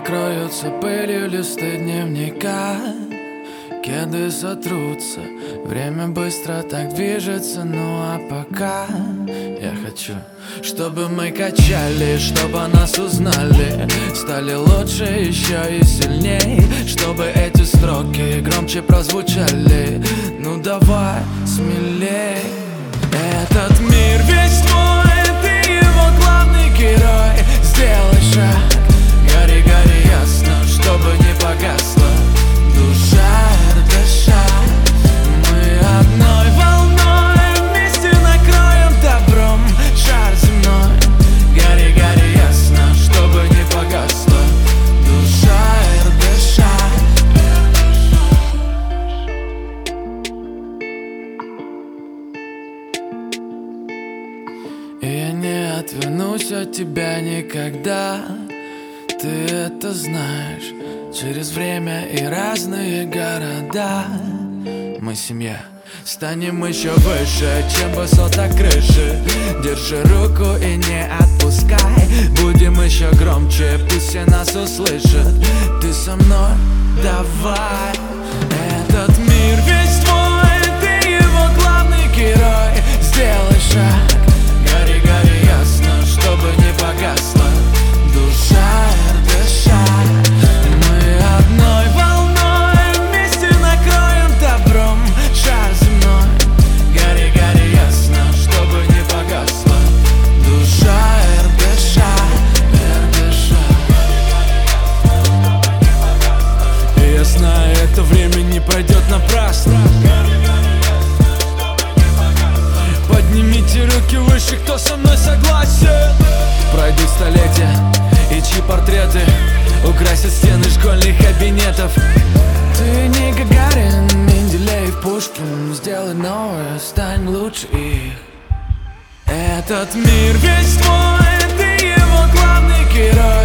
покроются пылью листы дневника, кеды сотрутся, время быстро так движется. Ну а пока я хочу, чтобы мы качали, чтобы нас узнали, стали лучше еще и сильней, чтобы эти строки громче прозвучали. Ну давай смелей. Этот мир весь твой, ты его главный герой. Сделай шаг, гори, гори ясно, чтобы не погасла душа, дыша. Мы одной волной вместе накроем добром шар земной. Гори, гори ясно, чтобы не погасла душа, дыша. И я не отвернусь от тебя никогда, ты это знаешь. Через время и разные города мы семья, станем еще выше, чем высота крыши. Держи руку и не отпускай, будем еще громче, пусть все нас услышат. Ты со мной, давай. Этот мир весь твой, ты его главный герой. Сделай шаг, гори, гори ясно, чтобы не погасла душа, дыша. Мы одной волной вместе накроем добром шар земной. Гори, гори ясно, чтобы не погасла душа, дыша, дыша. И я знаю, это время не пройдет напрасно. Поднимите руки выше, кто со мной согласен. Пройдут столетия, и чьи портреты украсят стены школьных кабинетов. Ты не Гагарин, Менделеев, Пушкин. Сделай новое, стань лучше их. Этот мир весь твой, ты его главный герой.